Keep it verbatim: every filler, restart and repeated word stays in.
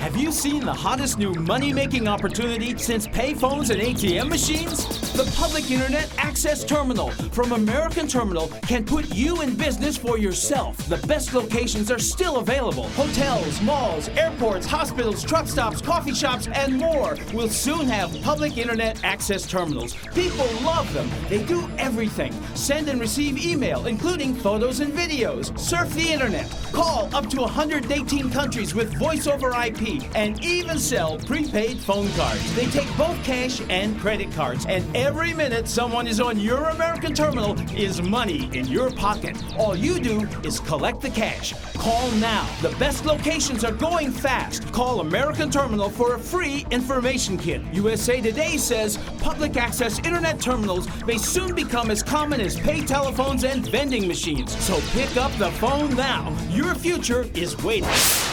Have you seen the hottest new money-making opportunity since payphones and A T M machines? The Public Internet Access Terminal from American Terminal can put you in business for yourself. The best locations are still available. Hotels, malls, airports, hospitals, truck stops, coffee shops, and more will soon have Public Internet Access Terminals. People love them. They do everything. Send and receive email, including photos and videos. Surf the internet. Call up to one hundred eighteen countries with voice over I P, and even sell prepaid phone cards. They take both cash and credit cards, and every minute someone is on your American Terminal is money in your pocket. All you do is collect the cash. Call now. The best locations are going fast. Call American Terminal for a free information kit. U S A Today says public access internet terminals may soon become as common as pay telephones and vending machines. So pick up the phone now. Your future is waiting.